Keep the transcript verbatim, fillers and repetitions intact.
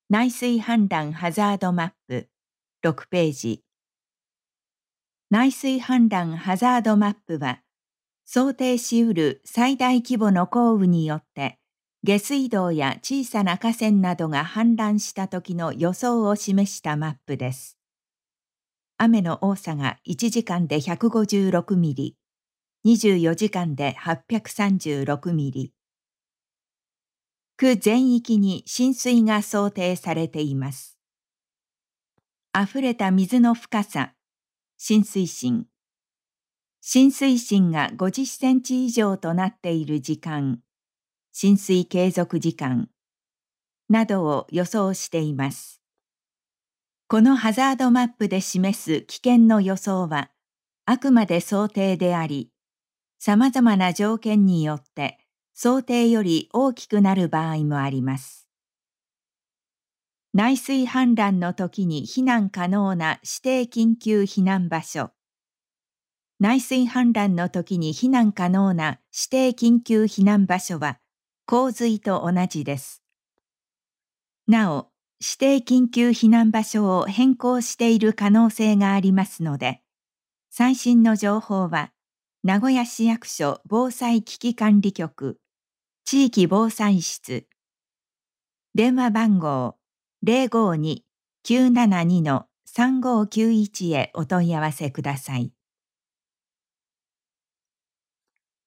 内水氾濫ハザードマップろくページ。内水氾濫ハザードマップは、想定しうる最大規模の降雨によって、下水道や小さな河川などが氾濫した時の予想を示したマップです。雨の多さがいちじかんでひゃくごじゅうろくミリ、にじゅうよじかんではっぴゃくさんじゅうろくミリ。区全域に浸水が想定されています。溢れた水の深さ、浸水深。浸水深がごじゅっセンチ以上となっている時間、浸水継続時間などを予想しています。このハザードマップで示す危険の予想は、あくまで想定であり、様々な条件によって想定より大きくなる場合もあります。内水氾濫の時に避難可能な指定緊急避難場所。内水氾濫の時に避難可能な指定緊急避難場所は洪水と同じです。なお、指定緊急避難場所を変更している可能性がありますので、最新の情報は名古屋市役所防災危機管理局地域防災室電話番号 ゼロごに きゅうななに さんごきゅういち へお問い合わせください。